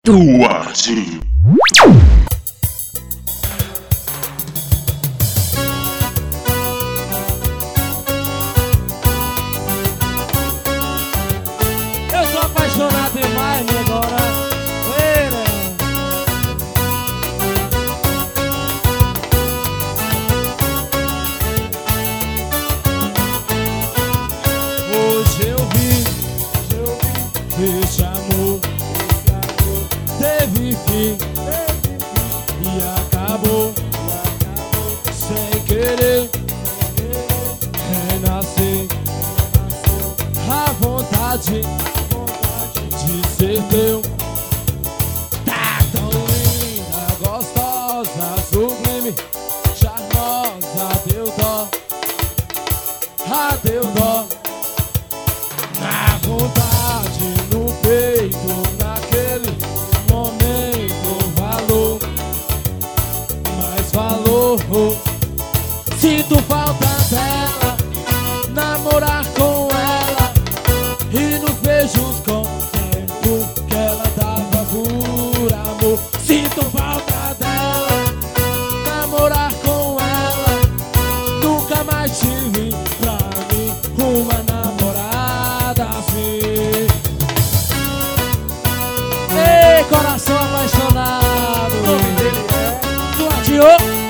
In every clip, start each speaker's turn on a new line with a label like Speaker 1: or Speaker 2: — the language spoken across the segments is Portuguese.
Speaker 1: Eduardinho.
Speaker 2: Eu sou apaixonado demais, minha agora. Hoje eu vi esse amor teve fim e acabou sem querer renascer. A vontade de ser teu tá tão linda, gostosa, sublime, charmosa, deu dó, deu dó. Na vontade, no peito, naquele momento, valor, mais valor. Sinto falta dela, namorar com ela e nos beijos com o tempo que ela dava por amor. Sinto falta dela, namorar com ela, nunca mais tive pra mim uma namorada assim. Ei, coração apaixonado, o nome dele é Eduardinho.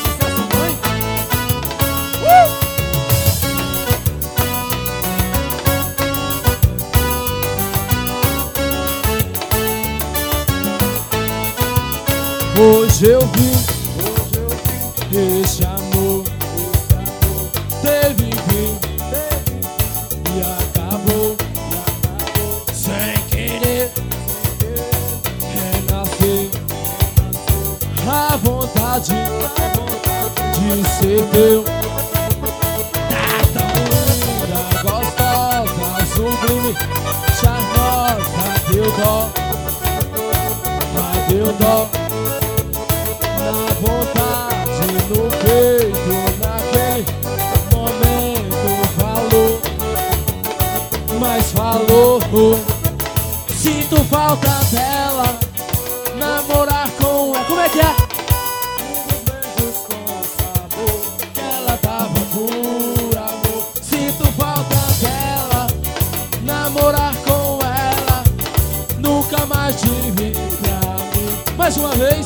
Speaker 2: Hoje eu vi esse amor teve fim e acabou sem querer renascer. A vontade de ser teu tá tão linda, gostosa, sublime, charmosa, deu dó, deu dó. Na vontade, no peito, naquele momento, falou, mas falou. Sinto falta dela, namorar com ela. Como é que é? Os beijos com sabor que ela dava por amor. Sinto falta dela, namorar com ela, nunca mais tive pra mim. Mais uma vez.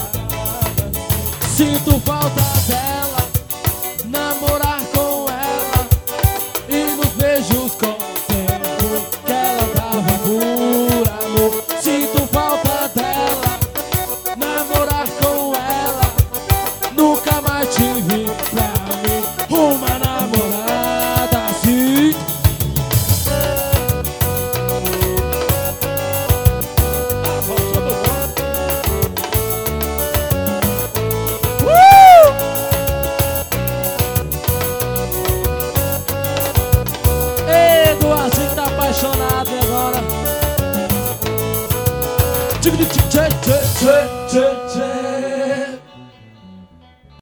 Speaker 2: Sinto falta dela, namorar com ela e nos beijos com o tempo que ela dava por amor. Sinto falta dela, namorar com ela, nunca mais tive pra mim uma namorada assim. Eduardinho tá apaixonado agora.